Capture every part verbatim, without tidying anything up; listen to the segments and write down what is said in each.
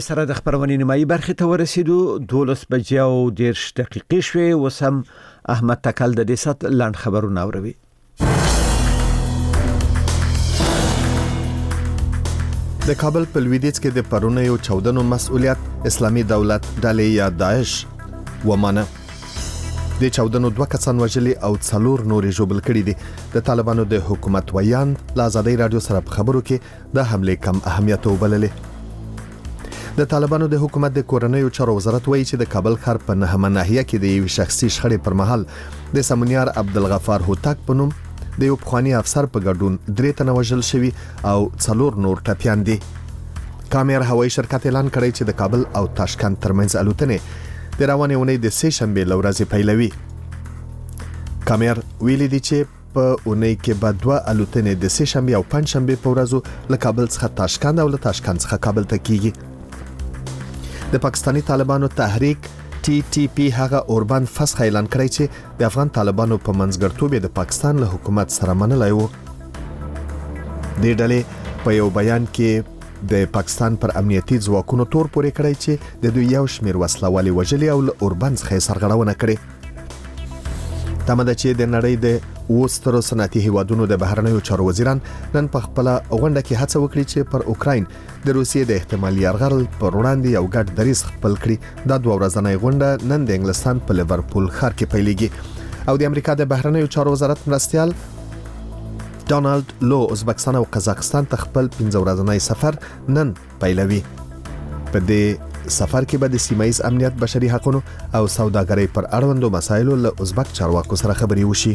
سره د خبرونې نیمایي برخې ته ورسېدو. دولس بجې او دېرش دقیقې شوې. اوس هم احمد تکل د دې سات لاند خبرونه اوروي. د کابل په لویدیځ کې د پرونیو چودنو مسؤلیت اسلامي دولت ډلې یا داعش ومانه. د چودنو دوه کسان وژلي او څلور نورې ژوبل کړي دي. د طالبانو د حکومت ویان له آزادۍ رادیو سره په خبرو کې د حمله کم اهمیت وبللې. د طالبانو د حکومت د کورنیو چارو وزارت وایي چې د کابل ښار په نهمه ناحیه کې د یو شخصي شخړې پر مهال د سمونیار عبدالغفار هوتک په نوم د یو پخوانی افسر په ګډون درې تنه وژل شوي او څلور نور ټپیان دي. کامیر هوایي شرکت اعلان کړی چې د کابل او تاشکند ترمنځ الوتنې د روانې اونۍ د سه شنبه لورځې پیلوي. کامیر ویلي دی چې په اونۍ کې به دوه الوتنې د سه شنبه او پنځ شنبه په ورځو له کابل څخه تاشکند او له تاشکند څخه کابل ته کیږي. د پاکستاني طالبانو تحریک ټي ټي پی هغه اوربان فسخ اعلان کړی چې د افغان طالبانو په منځګړتوب د پاکستان له حکومت سره منلای وو. د ډلې په یو بیان کې د پاکستان پر امنیتي ځواکونو تور پورې کړی چې د دوی یو شمیر وسلوالي وژلي او له اوربان څخه سرغړونه کړې. تمه ده چې د نړۍ د وسترو صنعتي هیوادونو د بهرنیو چارو وزیران نن په خپل غونډه کې هڅه وکړي چې پر اوکراین د روسیې د احتمالي یرغل پر وړاندې یو ګډ دریځ خپل کړي. دا دوه ورځنۍ غونډه نن د انګلستان په لیورپول ښار کې پیلېږي او د امریکا د بهرنیو چارو وزارت مرستیال ډونالد لو ازبکستان او قزاقستان ته خپل پنځه ورځنی سفر نن پیلوي. په دې سفر کې به د سیمایي امنیت، بشري حقوقو او سوداګرۍ پر اړوندو مسایلو له ازبک چارواکو سره خبرې وشي.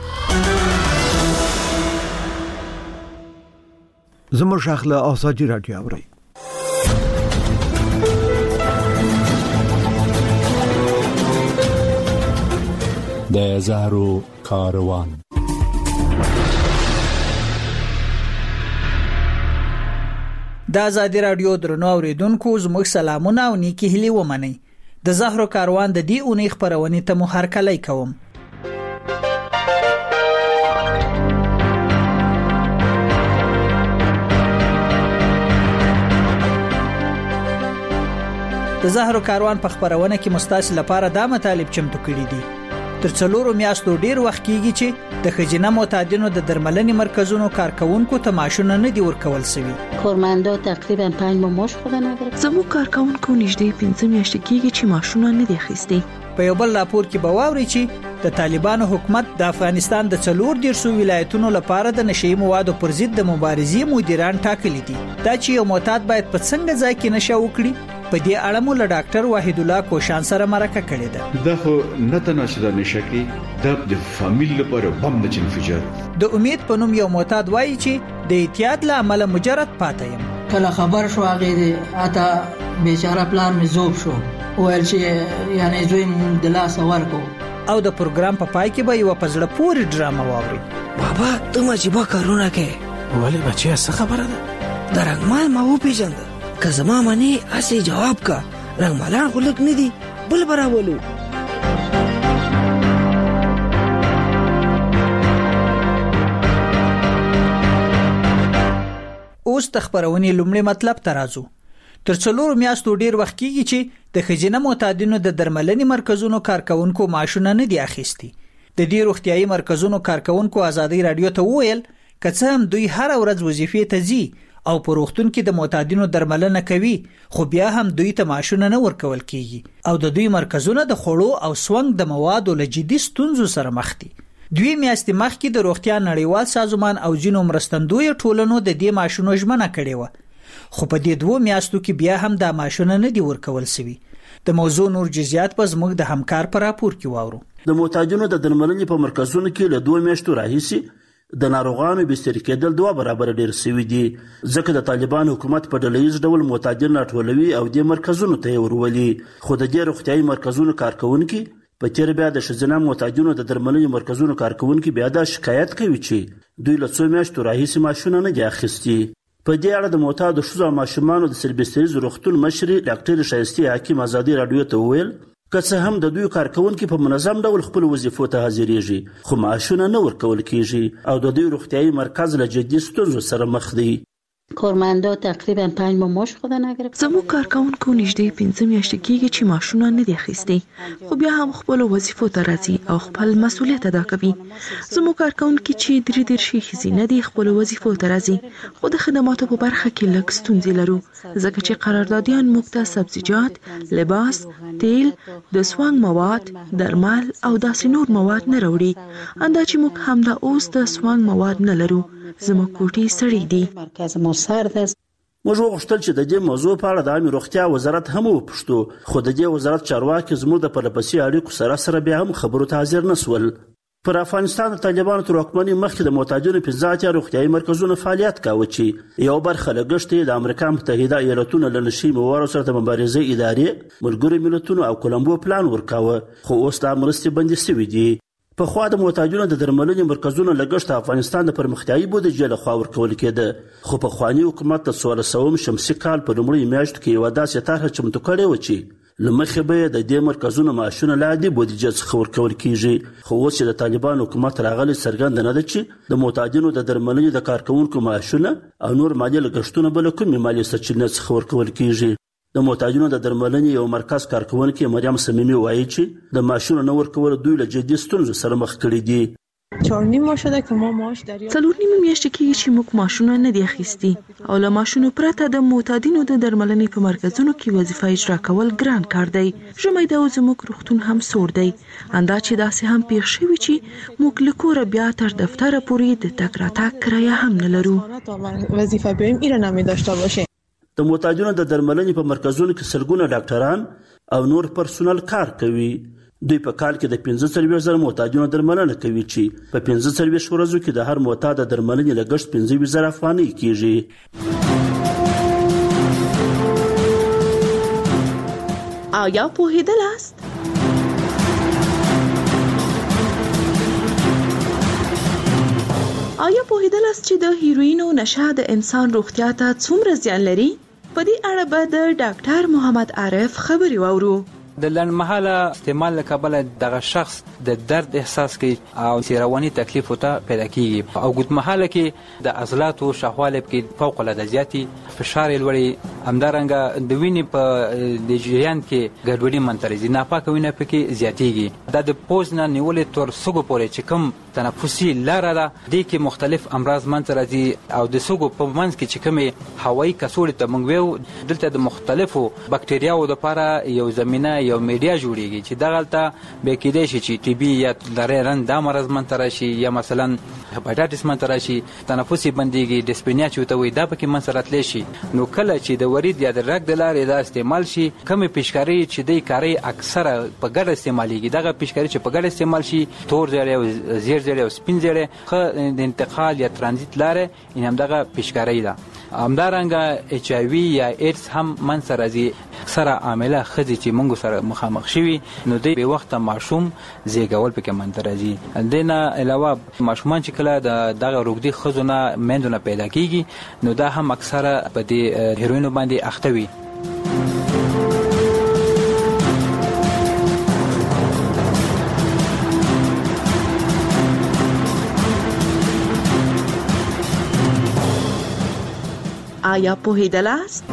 زموږ شاخله آزادی رادیو اوري. د زهرو کاروان. د آزادی رادیو درنو اوریدونکو زموږ سلامونه او نیکی هیلې ومنئ. د زهرو کاروان د دې اونۍ خبرونه ته مو هرکلی کوم. د زهرو کاروان په خبرونه کې مستاسل لپاره دا مطالب چمتو کړي دي. تر څلورو میاشتو ډیر وخت کېږي چې د خجینه معتادینو د درملنې مرکزونو کارکونکو ته معاشونه نه دی ورکول شوی. کارمندا تقریبا پنج ماه معاش خود نداره. زموږ کارکونکو نږدې پنځه میاشتې کېږي چې معاشونه نه دی اخیستي. په یو بل راپور کې به واوري چې د طالبانو حکومت د افغانستان د څلور دیرشو ولایتونو لپاره د نشئی موادو پر ضد د مبارزې مدیران ټاکلي دي. دا چې یو معتاد باید په څنګه ځای کې نشه وکړي په دې اړه مو له ډاکټر وحید الله کوشان سره مرکه کړې ده. دا خو نه تناسب نشکی د فامیل لپاره بم نه انفجار. د امید په نوم یو معتاد وایي چې د احتیاط له عمله مجرد پاتې یم. کله خبر شو هغه دې اته بیچاره پلان مې زوب شو ویل چې یعنی زوی د لاس ورکو. او د پروګرام په پای کې به یو پزړه پوری ډرامه واوري. بابا ته مجيبه کارونه کې ولې بچیا څه خبره ده؟ درنګمال ما و پیژند که زما منی اسی جواب کا رنگمالان خلق نه دي بل براولو. اوس تخبرونی لومړی مطلب ترازو. تر څلور میاشتو ډیر وخت کېږي چې د خجینه معتادینو د درملنې مرکزونو کارکونکو معاشونه نه دي اخیستي. د دې روغتيایي مرکزونو کارکونکو آزادۍ رادیو ته وویل کڅه هم دوی هر ورځ وظیفې ته ځي او په روغتون کې د معتادینو درملنه کوي خو بیا هم دوی ته معاشونه نه ورکول کیږي او د دوی مرکزونه د خوړو او سونګ د موادو له جدي ستونزو سره مخ دي. دوی میاشتې مخکې د روغتیا نړیوال سازمان او ځینو مرستندوی ټولنو د دې معاشونو ژمنه کړې و خو په دې دوه میاشتو کې بیا هم د معاشونه نه دی ورکول شوی. د موضوع نور جزئیات په زموږ د همکار پر راپور کې واورو. د معتادینو د درملنې په مرکزونو کې له دوه میاشتو راهیسي د ناروغانو بستر کېدل دوه برابر ډیر شوی دي ځکه د طالبان حکومت په ډلهیز ډول معتادین راټولوي او د مرکزونو ته ورولي. خو د دې روغتيایي مرکزونو کارکونکو په تیر بیا د شزنه معتادینو د درملنې مرکزونو کارکونکو بیا دا شکایت کوي چې دوی له څو میاشتو راهیسي معاشونه نه دي اخیستي. په دې اړه د معتادو ښځو او ماشومانو د سربستریز روغتون مشر ډاکټر شایستي حکیم آزادۍ رادیو ته وویل که څه هم د دوی کارکونکو په منظم ډول خپل وظیفو ته حاضرېږي خو معاشونه نه ورکول کیږي او د دوی روغتيایي مرکز له جدي ستونزو سره مخ دی. کارمندا تقریبا پنج ماه معاش خود نگرفتن. زموږ کارکونکو نږدې پنځه میاشتې کېږي چې معاشونه نه دي اخیستي، خو بیا هم خپل وظیفو ته راځي او خپل مسؤلیت ادا کوي. زموږ کارکونکي چې درې دېرشي ښځینه دي خپل وظیفو ته راځي، خو د خدماتو په برخه کې لږ ستونزې لرو، ځکه چې قراردادیان موږ ته سبزیجات، لباس، تیل، د سوانګ مواد، درمل او داسې نور مواد نه راوړي. اندا چې موږ هم دا اوس د سوانګ مواد نه لرو. زموږ کوټې سړې دي. مرکز مو سرد است. موږ وغوښتل چې د دې موضوع په اړه د عامه روغتیا وزارت هم وپوښتو، خو د دې وزارت چارواکي زموږ د پرلپسې اړیکو سره سره بیا هم خبرو ته حاضر نه شول. پر افغانستان د طالبانو تر واکمنۍ مخکې د معتادینو پنځه اتیا روغتیایي مرکزونه فعالیت کاوه چې یو برخه لګښت یې د امریکا متحده ایالاتونو له نشي موادو سره د مبارزې ادارې، ملګرو ملتونو او کولمبو پلان ورکاوه، خو اوس دا مرستې بندې شوې دي. په خوا د معتادینو د درملنې مرکزونو لګښت د افغانستان د پرمختیایي بودیجې له خوا ورکول کېده، خو په خواني حکومت د څوارلس سوه شمسي کال په لومړیو میاشتو کې یوه داسې طرحه چمتو کړې وه چې له مخې به یې د دې مرکزونو معاشونه له عادي بودیجې څخه ورکول کېږي. خو اوس چې د طالبان حکومت راغلی څرګنده نه ده چې د معتادینو د درملنې د کارکوونکو معاشونه او نور مالي لګښتونه به له کومې مالي سرچینې څخه ورکول کېږي. د معتادینو د درملنې یو مرکز کارکونکي مریم صمیمي وایي چې د معاشونو نه ورکول دوی له جدي ستونزو سره مخ کړي دي. چهار نیم ماه شده که ما معاش داریم. څلور نیمه میاشتې کېږي چې موږ معاشونه نه دي اخیستي او له معاشونو پرته د معتادینو د درملنې په مرکزونو کې وظیفه اجرا کول ګران کار دی. ژمی ده او زموږ روغتون هم سوړ دی. اندا چې داسې هم پیښ شوي چې موږ له کوره بیا تر دفتره پورې د تګ راتګ کرایه هم نه لرو. وظیفه بیایم ایره نمی داشته باشه. د معتادینو د درملنې په مرکزونو کې سلګونه ډاکټران او نور پرسونل کار کوي. دوی په کال کې د پنځه څلوېښت زره معتادینو درملنه کوي چې په پنځه څلوېښت ورځو کې د هر معتاد د درملنې لګښت پنځه ویشت زره افغانۍ کېږي. آیا پوهېدلاست؟ آیا پوهېدلاست چې د هیروینو نشه د انسان روغتیا ته څومره زیان لري؟ په دې اړه به د ډاکټر محمد عارف خبرې واورو. د لنډمهاله استعمال له کبله دغه شخص د درد احساس کوي او رواني تکلیف ورته پیدا کیږي او اوږدمهاله کې د عضلاتو شاوخوالی کې فوق العاده زیاتي، فشار یې لوړي، همدارنګه د وینې په د جریان کې ګډوډي منځته راځي، ناپاکه وینه پکې زیاتیږي. دا د پوز نه نیولې تر سږو پورې چې کوم تنفسي لاره ده دې کې مختلف امراض منځته راځي او د سږو په منځ کې چې کومې هوایي کڅوړې ته موږ ویو دلته د مختلفو بکټریاوو دپاره یو زمینه یو میډیا جوړیږي چې دغلته به کېدای شي چې ټي بي یا لرې رنګ دا مرض منځته راشي یا مثلا هپاټایټس منځته راشي، تنفس یې بندېږي، ډسپنیا چې ورته وایي دا پکې منځته راتلی شي. نو کله چې د ورید یا د رګ د لارې دا استعمال شي، کومې پیشکارۍ چې دی کارۍ اکثره په ګډه استعمالیږي، دغه پیشکارۍ چې په ګډه استعمال شي تور زیړی او زیړ زیړی او سپین زیړی ښه د انتقال یا ترانزیت لارې این همدغه پیشکارۍ ده. همدارنګه اچ آی وي یا ایډز هم منځته راځي. اکثره عامله ښځې چې موږ سره مخامخ شوي نو دوی بې وخته ماشوم زیږول پکې منځته راځي. دې نه علاوه ماشومان چې کله د دغه روږدي ښځو نه میندو نه پیدا کېږي نو دا هم اکثره په دې هیروینو باندې اخته وي. آیا پوهېدلاست؟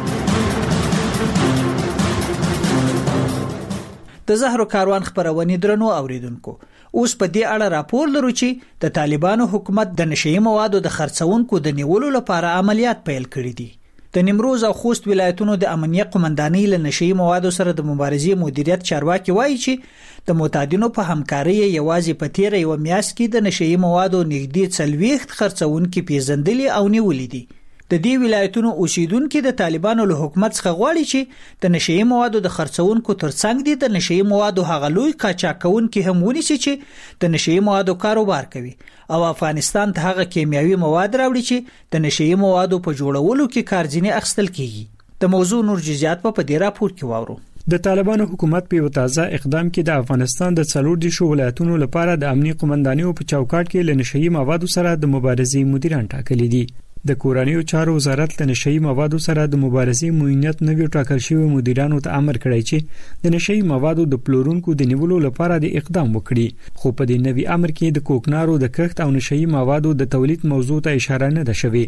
د زهرو کاروان خبرونه درنو اوریدونکو، اوس په دې اړه راپور لرو چې د طالبانو حکومت د نشئی موادو د خرڅونکو د نیولو لپاره عملیات پیل کړي دي. د نیمروز او خوست ولایتونو د امنیت قومندانۍ له نشئی موادو سره د مبارزې مدیریت چارواکي وایي چې د معتادینو په همکارۍ یوازې په تیر یو میاشت کې د نشئی موادو نږدې څلوېښت خرڅونکي پیژندلي او نیولي دي. د دې ولایتونو اوسیدونکو د طالبانو له حکومت څخه غواړي چې د نشئی موادو د خرڅونکو ترڅنګ دي د نشئی موادو هغه لوی قاچاقونکي هم ونیسي چې د نشئی موادو کاروبار کوي او افغانستان ته هغه کیمیاوي مواد راوړي چې د نشئی موادو په جوړولو کې کارځینې اخیستل کیږي. د موضوع نور جزئیات په دې راپور کې واورو. د طالبانو حکومت په تازه اقدام کې د افغانستان د څلور دیشو ولایتونو لپاره د امنیت قومندانیو په چوکاټ کې ل نشئی موادو سره د مبارزې مدیران ټاکلي دي. د کورنیو چارو وزارت له نشئی موادو سره د مبارزې معینت نوي ټاکل شوی مدیرانو ته امر کړی چې د نشئی موادو د پلورونکو د نیولو لپاره د اقدام وکړي. خو په دې نوي امر کې د کوکنارو د کښت او نشئی موادو د تولید موضوع ته اشاره نه ده شوې.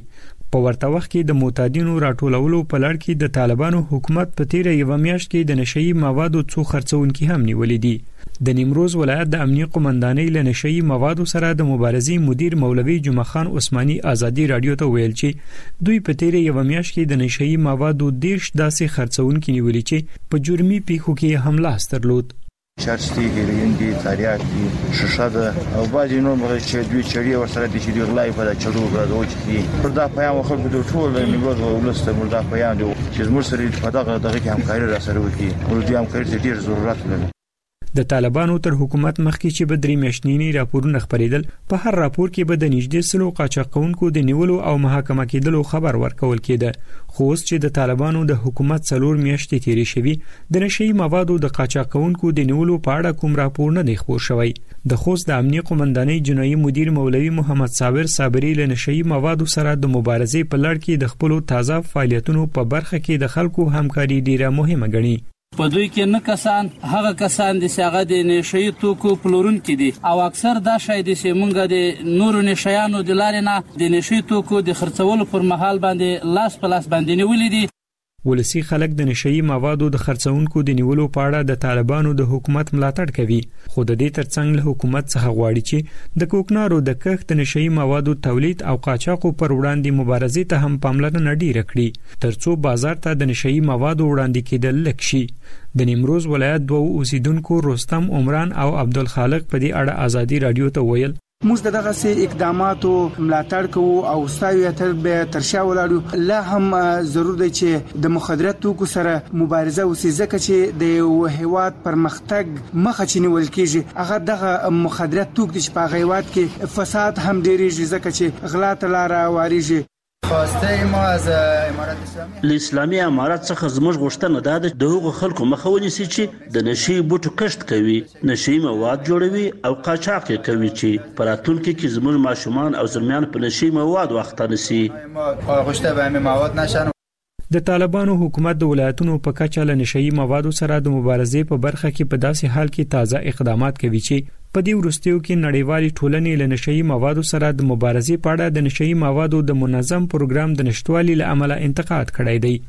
په ورته وخت کې د معتادینو راټولولو په لړ کې د طالبانو حکومت په تیر یو میاشت کې د نشئی موادو څو خرڅونکي هم نیولې دي. د نیمروز ولایت د امنیه قومندانۍ له نشئی موادو سره د مبارزې مدیر مولوي جمعه خان عثماني ازادي رادیو ته ویل چې دوی په تیر یو میاشت کې د نشئی موادو دیرش داسې خرڅونکي نیولې چې په جرمي پیښو کې هم لاس درلود. چارشتي ګرین دي تاریخ دي ششاده او باندې نور مغه چې دوی چړي ورسره د شي دی غلای په چړو غوډ دي پردا پیغام خلکو د ټول نیمروز ولسته مردا پیغام دي چې موږ سره په دغه دغه کې همکاري را سره وکړي او دې همکاري ډیر ضرورت لري. د طالبانو تر حکومت مخکې چې بدري میاشتنی راپورونه خبرېدل په هر راپور کې به د نږدې سلو قاچاقونکو د نیولو او محاکمه کېدلو خبر ورکول کېده. خو اوس چې د طالبانو د حکومت څلور میاشتې تیرې شوي د نشئی موادو د قاچاقونکو د نیولو په اړه کوم راپور نه دی خپور شوی. د خوست د امنیه قومندانۍ جنایي مدیر مولوي محمد صابر صابري له نشئی موادو سره د مبارزې په لړ کې د خپل تازه فعالیتونو په برخه کې د خلکو همکاري ډیره مهمه ګڼي. په دوی کې نه کسان هغه کسان دي چې هغه د نشئی توکو پلورونکي دي او اکثر دا شاید چې مونږ د نورو نشیانو د لارې نه د نشئی توکو د خرڅولو پر مهال باندې لاس په لاس باندې نیولې دي. ولسی خلک د نشئی موادو د خرڅونکو د نیولو په اړه د طالبانو د حکومت ملاتړ کوي. خو د دې ترڅنګ له حکومت څخه غواړي چې د کوکنارو د کښت نشئی موادو تولید او قاچاقو پر وړاندې مبارزې ته هم پاملرنه ډیره کړي ترڅو بازار ته د نشئی موادو وړاندې کېدل لږ شي. د نیمروز ولایت دوه اوسیدونکو رستم عمران او عبدالخالق په دې اړه ازادي رادیو ته ویل موږ دغه سي اقداماتو ملاتړ کوو او ستایو تر به ترشا ولاړو. لا هم ضرور دی چې د مخدرات توکو سره مبارزه وسي ځکه چې د یو هیواد پرمختګ مخه چنول کیږي. هغه دغه مخدرات توک د په هیواد کې فساد هم ډیریږي ځکه چې غلا تلاره واریږي. خواسته ما از امارات اسلامي له اسلامي امارات څخه زموږ غوښتنه ده د دغه خلکو مخه ونیسي چې د نشئی بوټو کښت کوي، نشئی مواد جوړوي او قاچاق کوي چې په راتلونکي کې زموږ ماشومان او زلمیان په نشئی مواد وخت نشي. غوښته به مې مواد نشانه. د طالبانو حکومت د ولایتونو په کچه له نشئی موادو سره د مبارزې په برخه کې په داسې حال کې تازه اقدامات کوي چې په دې وروستیو کې نړیوالي ټولنې له نشئی موادو سره د مبارزې په اړه د نشئی موادو د منظم پروګرام د نشټوالي له امله انتقاد کړی دی.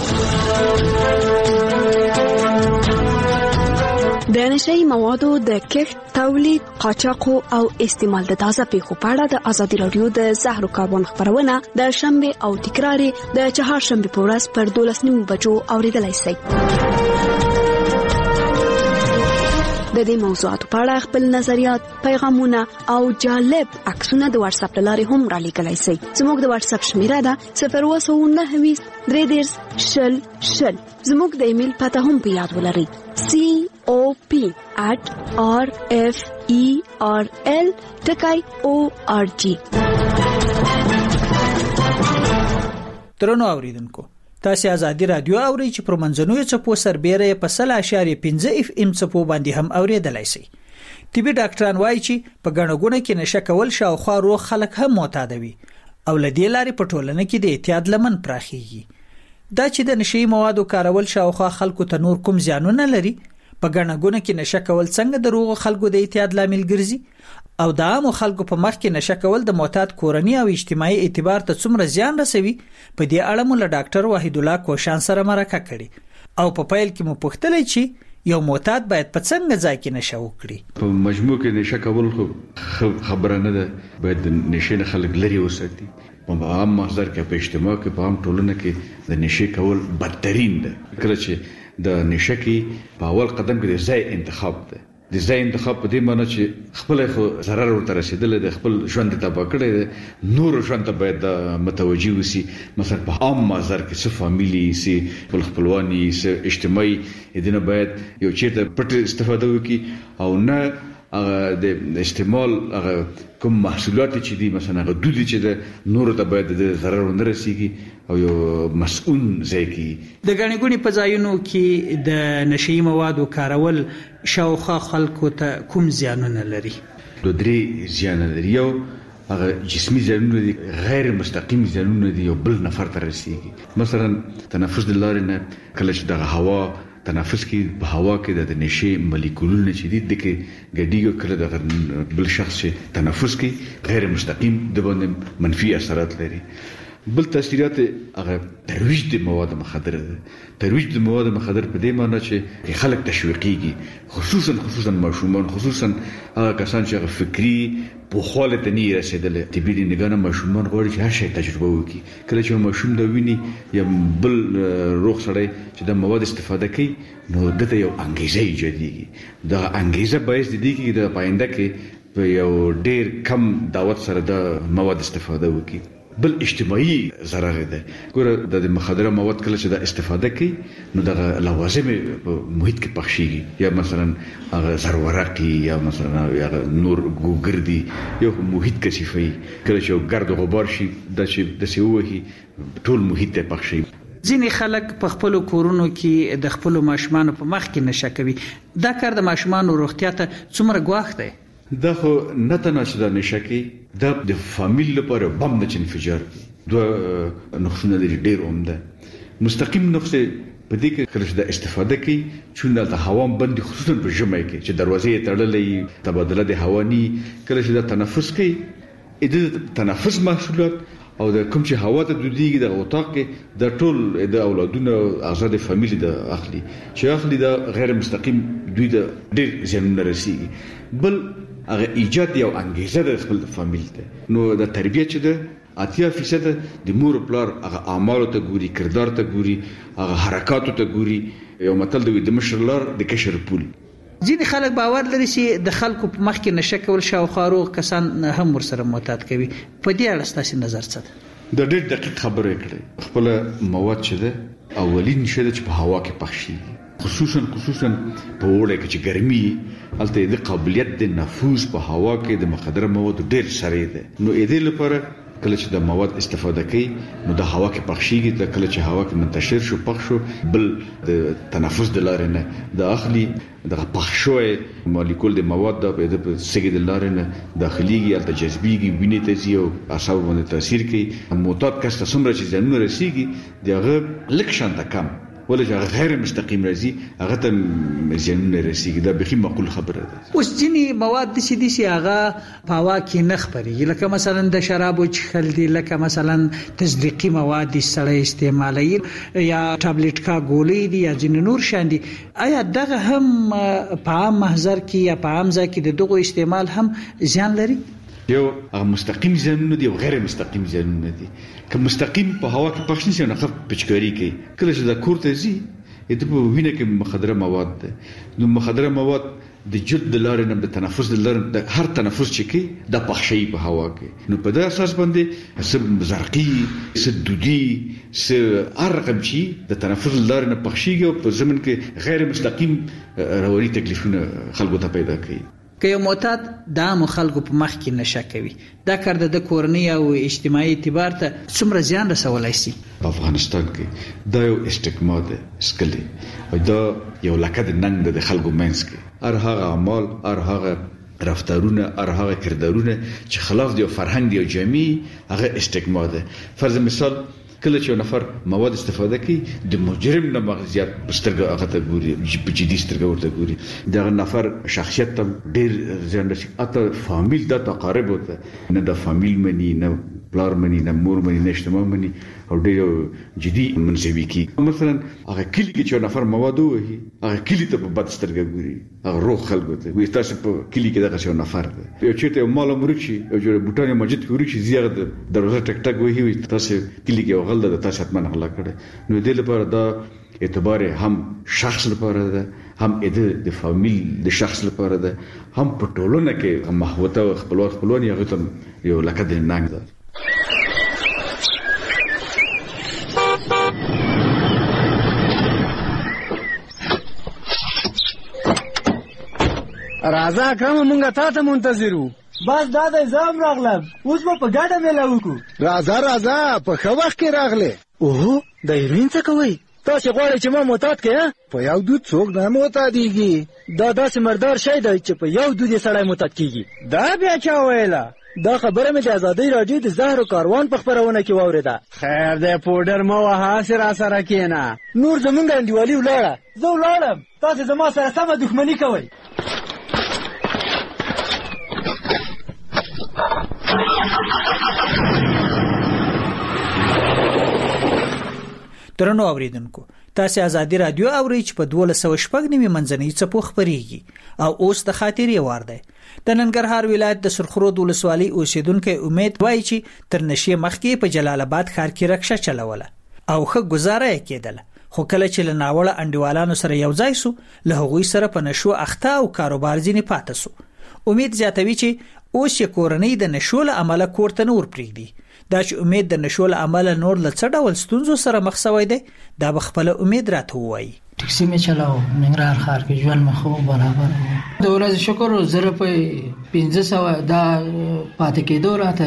د نشئی موادو د کښت، تولید، قاچاق او استعمال د تازه پیښو په اړه د ازادي رادیو د زهرو کاربن خبرونه د شنبه او تکرار د چهارشنبه په ورځ پر دولس نیمو بجو اوریدلای شئ. د دې موضوعاتو په اړه خپل نظریات، پیغامونه او جالب عکسونه د واتس اپ لارې هم را لیږلای شئ. زموږ د واتس اپ شمیره ده صفر اووه نهه ویشت درې دېرش شل شل. زموږ د ایمیل پته هم په یاد ولرئ سی او پی at r f e r l ټکی او ار جی. ترنو اوریدونکو تاسو ازادي رادیو اورئ چې پر منځنوي چپو سربېره په صله اشاریه پنځه اف ام چپو باندې هم اوریدلای شئ. طبي ډاکټران وایي چې په غنغونه کې نشه کول شاوخوا روغ خلک هم معتادوي او لدې لارې په ټولنه کې د اعتیاد لمن پراخیږي. دا چې د نشئی موادو کارول شاوخوا خلکو ته نور کوم زیانونه لري، په غنغونه کې نشه کول څنګه د روغ خلکو د اعتیاد لامل ګرځي او د عام خلکو په مخ کې نشه کول د معتاد کورنۍ او اجتماعي اعتبار ته څومره زیان رسوي، په دې اړه مو له ډاکټر وحید الله کوشان سره مرکه کړې او په پیل کې مو پوښتلې چې یو معتاد باید په څنګه ځای کې نشه وکړي. په مجموع کې نشه کول خو خبره نه ده، باید د نشې نه خلک لري وساتي. په عام محضر کې، په اجتماع کې، په عام ټولنه کې د نشې کول بدترین ده. کله چې د نشه کې په اول قدم کې د ځای انتخاب ده. د ځای انتخاب په دې معنی چې خپل خو ضرر ورته رسیدل، د خپل ژوند ته تباہ کړي، نور ژوند ته باید متوجي وسی. مثلا په عام محضر کې څه فامیلی سي، خپل خپلوانی سي، اجتماعي دینه باید یو چیرته پټ استفاده وکړي او نه د استعمال هغه کوم محصولات چې دي مثلا هغه دودي چې د نور ته باید د ضرر نه رسیږي او یو مسؤل ځای کې د غنیګونی په ځایونو کې د نشئی موادو کارول شاوخوا خلکو ته کوم زیانونه لري؟ دوه درې زیان لري. یو هغه جسمي زیانونه دي، غیر مستقیم زیانونه دي، یو بل نفر ته رسیږي. مثلا تنفس د لارې نه کله چې د هوا تنفس کې په هوا کې د نشې مالیکولونه چې دي د کې ګډیږي، کله د بل شخص چې تنفس کې غیر مستقیم د باندې منفي اثرات لري. بل تاثیرات هغه ترویج د مواد مخدره ده. ترویج د مواد مخدره په دې معنی چې خلک تشویقيږي، خصوصا خصوصا ماشومان، خصوصا هغه کسان چې فکری په خاله ته نه رسیدل. طبي دي نگانه ماشومان غواړي چې هر شی تجربه وکړي. کله چې ماشوم دا ویني یا بل روغ سړی چې د مواد استفاده کوي نو دته یو انګیزه ایجادېږي. دا انګیزه باعث دي چې د پاینده کې په یو ډیر کم دعوت سره د مواد استفاده وکړي. بل اجتماعي ضرر ده. ګوره د مخدره مواد کله چې د استفاده کوي نو د لوازم په محیط کې پخشيږي، یا مثلا هغه زرورقي یا مثلا یا نور ګوګردي یو محیط کثیفي. کله چې ګرد غبار شي د چې د سیوهي ټول محیط ته پخشي. ځینې خلک په خپل کورونو کې د خپل ماشومان په مخ کې نشه کوي. دا کار د ماشومان روغتیا ته څومره ګواښ دی؟ دا خو نه تنه چې د نشه کې دا د فامیل لپاره بم د انفجار دوه نقصونه لري ډېر عمده. مستقیم نقص په دې کې کله چې د استفاده کوي چې د هوا بندي خصوصا په ژمي کې چې دروازې تړلې تبادله د هوا ني، کله چې د تنفس کوي د تنفس محصولات او د کوم چې هوا ته دودیږي د اوتاق کې د ټول د اولادونو آزاد فامیل د اخلي چې اخلي د غیر مستقیم دوی د ډېر زیانونه رسیږي. بل هغه ایجاد یو انګیزه د خپل فامیل ته. نو د تربیه چې ده اتیا فیصد د مور پلار هغه اعمال ته ګوري، کردار ته ګوري، هغه حرکات ته ګوري. یو متل دی د مشر لار د کشر پول. ځینې خلک باور لري چې د خلکو په مخ کې نشه کول شاوخوا روغ کسان هم ورسره معتاد کوي. په دې اړه ستاسو نظر څه ده؟ د ډېر دقیق خبره کړې. خپل مواد چې ده اولین شی چې په هوا کې پخشيږي، خصوصا خصوصا په وړه کې چې ګرمي هلته د قابلیت د نفوذ په هوا کې د مخدره مواد ډېر سره ده. نو اې دې لپاره کله چې د مواد استفاده کوي نو د هوا کې پخشيږي. د کله چې هوا کې منتشر شو پخ شو بل د تنفس د لارې نه د اخلي د پخشوي مالیکول د مواد د په سګي د لارې نه داخليږي، الته جذبيږي، وینې ته ځي او اعصاب باندې تاثیر کوي. معتاد کس ته څومره چې ځانونه رسیږي دغه لک شانته کم ولا چې غیر مستقیم راځي هغه ته زیانونه رسیږي. دا به معقول خبره ده. اوس ځینې مواد د سې دي چې هغه په هوا کې نه خپرېږي، لکه مثلا د شرابو څښل دي، لکه مثلا تصدیقي مواد سړی استعمالوي یا ټابلیټ کا ګولۍ دي یا ځینې نور شان دي. آیا دغه هم په عام محضر کې یا په عام ځای کې د دغو استعمال هم زیان لري؟ یو مستقیم زیانونه دي او غیر مستقیم زیانونه دي. که مستقیم په هوا کې پخش نشي نو خپ پچکاری کوي. کله چې د کور ته ځي د په وینه کې مخدره مواد ده. نو مخدره مواد د جلد د لارې نه د تنفس د لارې د هر تنفس چې کوي د پخشي په هوا کې. نو په دې اساس باندې سب زرقي سدودي س ارقم شي د تنفس د لارې نه پخشيږي او په زمين کې غیر مستقیم رواني تکلیفونه خلکو ته پیدا کوي. که یو معتاد د عام خلکو په مخ کې نشه کوي، دا کار د کورنۍ او اجتماعي اعتبار ته څومره زیان رسولای شي؟ په افغانستان کې دا یو استګما ده سکلي او دا یو لکه د ننګ د خلکو منځ کې هر هغه اعمال، هر هغه رفتارونه، هر هغه کردارونه چې خلاف دی او فرهنګ دی او جمعي هغه استګما ده. فرض مثال کله چې نفر مواد استفاده کوي د مجرم نه مغزیات بسترګه هغه ته ګوري، په جدي سترګه ورته ګوري. دا نفر شخصیت ته ډېر ځان رسي. اته فامیل د تقارب وته نه د فامیل مني، نه پلار مني، نه مور مني، نه اجتماع مني او ډېر جدي منځوي کی. مثلا هغه کلی کې چې نفر مواد وهي هغه کلی ته په بد سترګه ګوري، هغه روغ خلکو ته وي تاسو په کلی کې دغه څو نفر ده. یو چې ته مال مرشي او چې بوتانه مسجد کې ورشي زیاده دروازه ټک ټک وهي تاسو کلی کې غل د تاسو اتمن غلا کړي. نو دې لپاره دا اعتبار هم شخص لپاره ده، هم د فامیل د شخص لپاره ده، هم په ټولنه کې محوته او خپلوات خپلوان یې غوته یو لکه د ننګ ده. راځه اکرم مونږه تا ته منتظر وو. بس دا د زام راغلم، اوس به په ګډه میله وکړو. راځه راځه په ښه وخت کې راغلې. اوهو د هیروین څه کوئ؟ تاسې غواړئ چې ما معتاد کړې؟ په یو دود څوک نه معتادېږي. دا داسې مردار شی دی چې په یو دود یې سړی معتاد کېږي. دا بیا چا ویله؟ دا خبره مې د ازادۍ راډیو د زهرو کاروان په خپرونه کې واورېده. خیر دی پوډر مه وهه، هسې را سره کښېنه. نور زمونږ انډیوالي ولاړه. زه ولاړم، تاسې زما سره سمه دښمني کوئ. درنو اوریدونکو تاسو ازادي رادیو اورئ چې په دوه سوه شپږ نیمه منځنۍ څپو خبريږي او اوس د خاطرې وار دی. د ننګرهار ولایت د سرخرود ولسوالۍ اوسیدونکو امید وایي چې تر نشي مخکې په جلال آباد ښار کې رکشه چلوله او ښه گزاره یې کېدله، خو کله چې له ناوړه انډیوالانو سره یو ځای سو له هغوی سره په نشو اخته او کاروبار ځینې پاتې سو. امید زیاتوي چې اوس یې کورنۍ د نشو له امله کور ته نور پرېږدي. دا چې امید د نشو له امله نور له څه ډول ستونزو سره مخ شوی دی دا به خپل امید راته وایي. ټکسي مې چلاو ننګرهار ښار کې ژوند مې خو برابر و. د ورځې شکر زره په پنځه سوه دا پاتې کېدو راته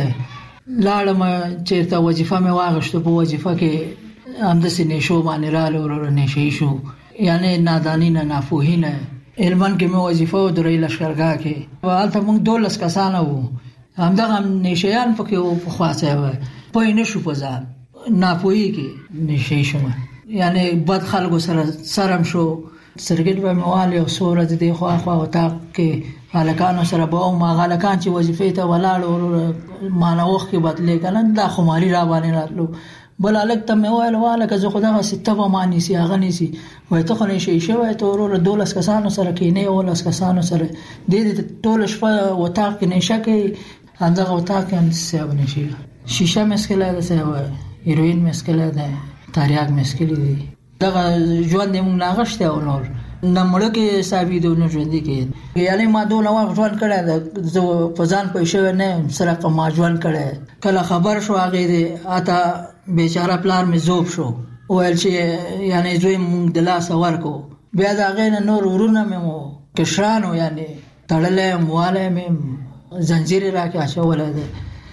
لاړم چېرته وظیفه مې واغشته په وظیفه کې همداسې نشو باندې راله ورور نشي شو یعنی نادانی نه ناپوهي نه علمان کې مې وظیفه و درې لشکرګاه کې هلته موږ دولس کسانه وو همدغه نشیان پکې و په خواڅه و پوه نه شو په ځان ناپوهي کې نشي شوم یعنی بد خلکو سره سرم شو سرګټ به مې والي او څو ورځې دی خوا خوا وطاق کې هلکانو سره به ما هلکان چې وظیفې ته ولاړ ورور مانه وخت کې بدلې که نه دا خماري را باندې راتلو بل هلک ته مې وویل واله که زه خو دغه سته به ما نیسي هغه نیسي وایي ته خو نشی شوی ته ورور دولس کسانو سره کښېنې اولس کسانو سره دې دې ټوله شپه وطاق کې نشه کوي همدغه وطاق کې همداسې به نشي شیشه مسکلی ده صاحب هیروین مسکلی ده تریاک مسکلی دي دغه ژوند یې موږ ناغشتی او نور نه مړه کې ثابت نه ژوندي کې یعنی ما دونه وخت ژوند کړی ده زه په ځان پوه شوی نه یم سره ما ژوند کړی کله خبر شو هغې د اته بیچاره پلار مې ذوب شو وویل چې یعنی زوی مونږ د لاسه ورکو بیا د هغې نه نور ورونه مې مو کشرانو یعنی تړلی یم والی مې زنځیر یې راکې اچولی دی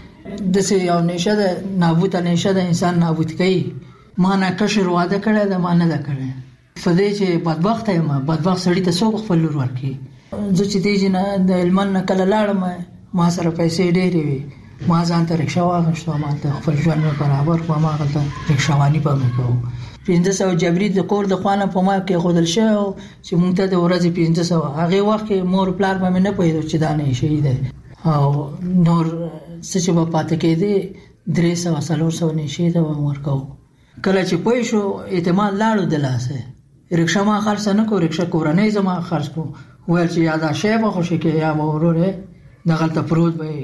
داسې یو نیشه ده نابوته نیشه ده انسان نابود کوي ما نه کشر واده کړی ده ما نه ده کړی په دې چې بدبخته یم بدبخت سړي ته څوک خپل لور ورکوي زه چې دې نه د هلمند نه کله لاړم ما سره پیسې ډېرې وي ما ځان ته رکشه واخیستو همالته خپل ژوند مې برابر کړو هماغلته رکشهواني به مې کوو پنځه سوه جبري د کور د خوا نه په ما کېښودل شوی و چې مونږ ته د ورځې پنځه سوه هغې وخت کې مور پلار به مې نه پوهېدو چې دا نشهي دی او نور څه چې به پاتې کېدې درې سوه څلور سوه نشهي ته به م ورکوو کله چې پوه شو اعتماد لاړو د لاسه رکشه ما خرڅه نه کړو رکشه کورنۍ زما خرڅ کړو ویل چې یا دا شی به خوشې کې یا به ورورې دغلته پروت به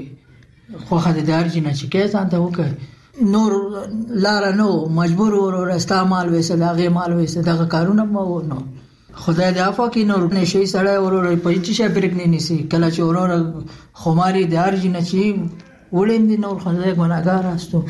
خوښه د دارجي نه چې کې ځان ته وکړئ نور لاره نه مجبور وروره ستا مال ویسه د هغې مال ویسه دغه کارونه به و نو خدای دې عفو کړي نور نشهي سړی وروره په هېڅ شی برېک نه نیسي کله چې وروره خماري د هرجي نه چې وړیم دي نور خدای ګناهګار هستو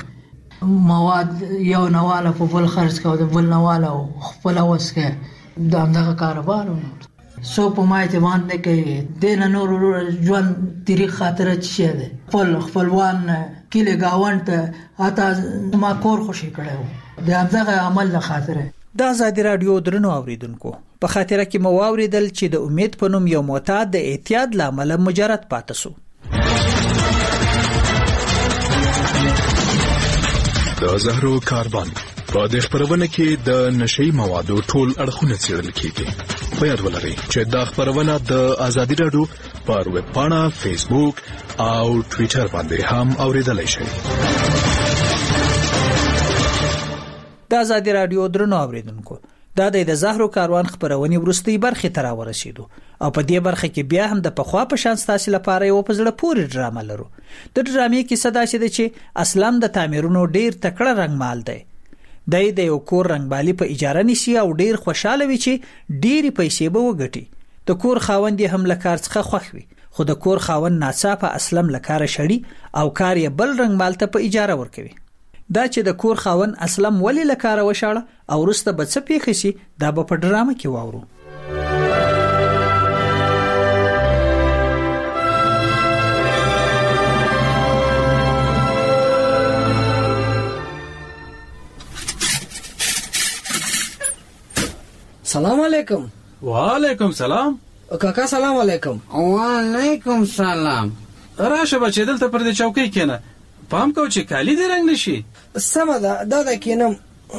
مواد یو نواله په بل خرڅ کوو د بل نواله خپله وس کوي د همدغه کاروبار و نور څوک په ما اعتماد نه کوي دې نه نور وروره ژوند تاریخ خاطره څه شی دی خپل خپلوان کلي ګاونډ ته حتی ما کور خوشي کړی و د همدغه عمل له خاطره. د ازادي راډیو درنو اوریدونکو په خاطره کې مو واوریدل چې د امید په نوم یو معتاد د اعتیاد له امله مجرد پاتې شو. د زهرو کاروان په دې خبرونه کې د نشئی موادو ټول اړخونه څېړل کیږي. په یاد ولرئ چې دا خبرونه د ازادي راډیو پر ویب پاڼه، فیسبوک او ټوئیټر باندې هم اوریدلای شئ. د ازادي راډیو درنو اوریدونکو دا د زهرو کاروان خبرونه ورستۍ برخه تر ورسېدو او په دې برخه کې بیا هم د پخوا په شان ستاسو لپاره یو په زړه پورې ډرامه لرو. د ډرامې کې صدا شې چې اسلام د تعمیرونو ډیر تکړه رنگمال دی. دای د یو کور رنگبالي په اجاره نیسي او ډیر خوشاله وي چې ډیری پیسې به وګټي. د کور خاوند هم لکار څخه خوښ وي خو د کور خاوند ناڅاپه اسلام لکار شړي او کار یې بل رنگمال ته په اجاره ورکوي. دا چې د کور خاوند اسلام ولی لکار وشاړه او وروسته به څه پیښ شي دا به په ډرامه کې واورو. سلام علیکم. وعلیکم سلام. کاکا سلام علیکم. وعلیکم سلام. راشه بچې دلته پر دې چوکۍ کېنه. پام کو چې کالی دې رنگ نشي. سمه ده دا د کینم.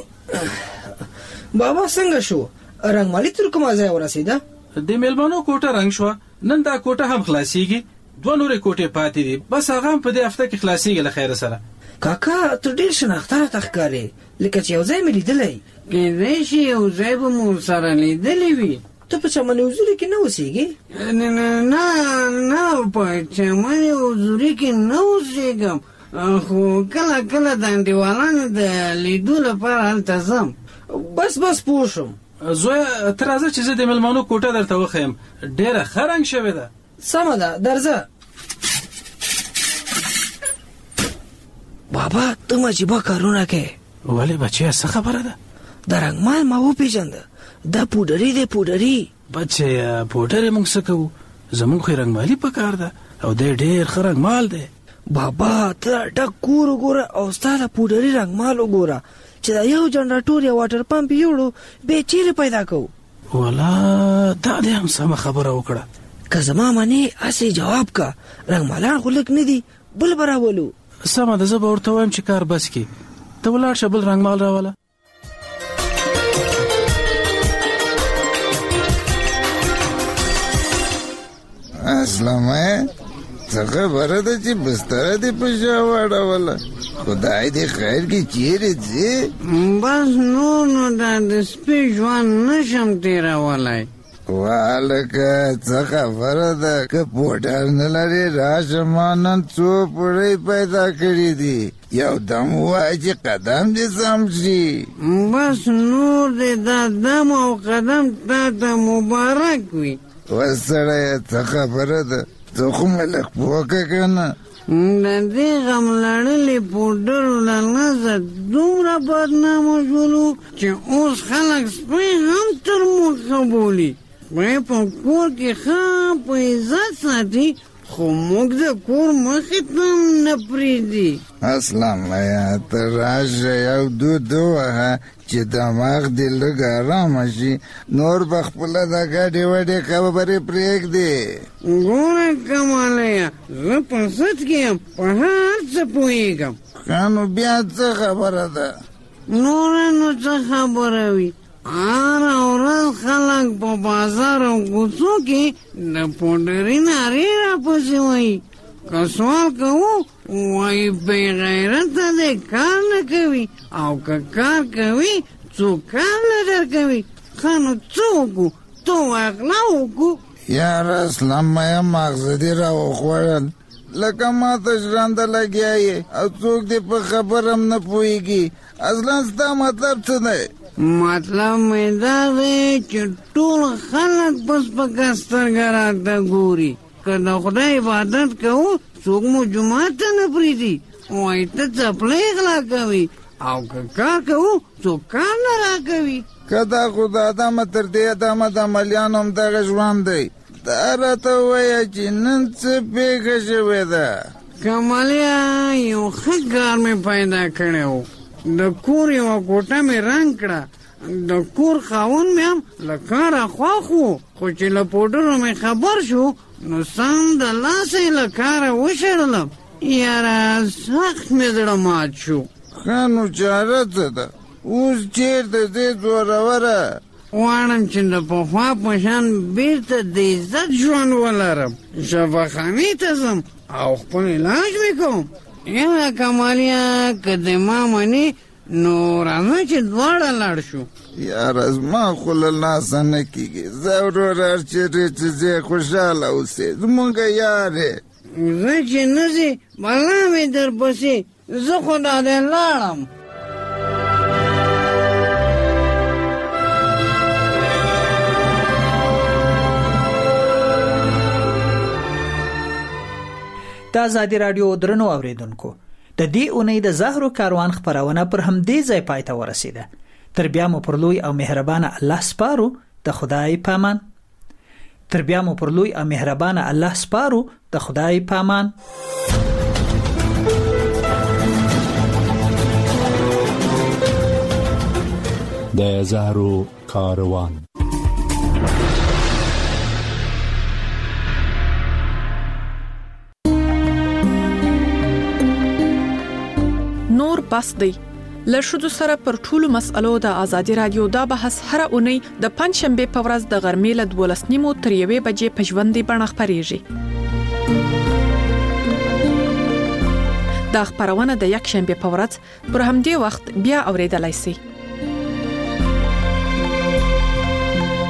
بابا څنګه شو؟ رنگ مالی تر کومه ځای ورسېده؟ د میلمانو کوټه رنگ شو. نن دا کوټه هم خلاصيږي. دوه نورې کوټې پاتې دي. بس هغه په دې هفته کې خلاصيږي له خیر سره. کاکا ته ډېر شناخته راته ښکارې لکه چې یو ځای مې لیدلی. کېدای شي یو ځای به مو سره لیدلی وي. ته په چمن حضوري کې نه اوسېږې؟ نه نه نه په چمن حضوري کې نه اوسېږم، خو کله کله د انډیوالانو د لیدو لپاره هلته ځم. بس بس پوه شم. زویه ته راځه چې زه د مېلمانو کوټه درته وښیم، ډېره ښه رنګ شوې ده. سمه ده درځه. بابا ته عجیبه کارونه کوې. ولې بچیه څه خبره ده؟ د رنګمال ما وپېژنده، دا پوډري دی پوډري. بچیه پوډرې موږ څه کوو، زموږ خو رنګمالي په کار ده او دی ډېر ښه رنګمال دی. بابا ته ډک کور وګوره او ستا د پوډري رنګمال وګوره چې دا یو جنراتور یا واټر پمپ یوړو بیا چیرې پیدا کوو. والا دا دې هم سمه خبره وکړه. که زما منې هسې جواب که رنګمالان خو لږ نه دي، بل به راولو. سمه ده زه به ورته وایم چې کار بس کړي، ته ولاړ شه بل رنګمال راوله. اسلامه څه خبره ده چې بستره دې په شا واړوله؟ خدای دې خیر کې چیرې ځې؟ بس نور نو دا د سپي ژوند نشم تېرولی. والکه څه خبره ده که پوډر نه لرې راشه، ما نن څو پوړۍ پیدا کړي دي، یو دم ووایه چې قدم دې سم شي. بس نور دې دا دم او قدم تا ته مبارک وي. وسړیه څه خبره ده، ته خو مې لږ پوه که که نه؟ د دې غم لړلې پوډرو له نظر دومره بدنامه شولو چې اوس خلک سپی هم تر مخه بولي. سپی په کور کې ښه په عزت ساتي، خو موږ د کور مخې ته هم نه پرېږدي. اسلامه ته راشه یو دود ووهه چې دماغ دې لږ ارامه شي، نور به خپله د ګډې وډې خبرې پرېږدي. ګوره کماليه زه په سد کې یم، په هر څه پوهېږم. ښه نو بیا څه خبره ده؟ نوره نو څه خبره وي، هره ورځ خلک په بازار او کوڅو کې د پوډري نارې راپسې وایي. که سوال کوو وایي بې غیرته دی کار نه کوي، او که کار کوي څوک کار نه درکوي. ښه نو څه وکړو؟ تو اغلا وکړو. یاره اسلامه یې ماغزه دې را وخوړل، لکه ما ته ژرنده لګیا یې او څوک دې په خبر هم نه پوهېږي. اصلا ستا مطلب څه دی؟ مطلب مې دا دی چې ټول خلک په سپکه سترګه راته ګوري. که د خدای عبادت کوو څوک مو جومات ته نه پرېږدي، وایي ته څپلۍ غلا کوي، او که کار کوو څوک کار نه راکوي. که دا خو د ادمه تر دې ادمه د عملیانو هم دغه ژوند دی. دا راته ووایه چې نن څه پېښه شوې ده؟ کماليه یو ښه کار مې پیدا کړی و، د کور یوه کوټه مې رنګ کړه. د کور خاوند مې هم له کاره خوښ و، خو چې له پوډرو مې خبر شو نو سم د لاسه یې له کاره وشړلم. یاره سخت مې زړه مات شو. ښه نو چاره څه ده؟ اوس چېرته ځې زوروره؟ غواړم چې د پخوا په شان بېرته د عزت ژوند ولرم، شفاخانې ته ځم او خپل علاج مې کوم. یاره کماليه که د ما منې نو راځه چې دواړه لاړ شو. یاره زما خو له لاسه نه کېږي، زه وروره چېرې چې ځې خوشحاله اوسې، زمونږ یارې. زه چې نه ځې بلا مې درپسې، زه خو دا دی لاړم. د آزادي رادیو درنو اوریدونکو، د دې اونۍ د زهرو کاروان خبرونه پر همدې ځای پای ته ورسیده. تر بیا مو پر لوی او مهربانه الله سپارو، د خدای پامان. تر بیا مو پر لوی او مهربانه الله سپارو، د خدای پامان. د زهرو کاروان. نور بس دی لښودو سره پر ټولو مسالو د آزادي رادیو دا بحث هر اونۍ د پنځ شنبه په ورځ د غرمې له دولس نیمو تر یوې بجې په ژوندۍ بڼه خپرېږي. دا خبرونه د یک شنبه په ورځ پر همدې وخت بیا اوریدلای شئ.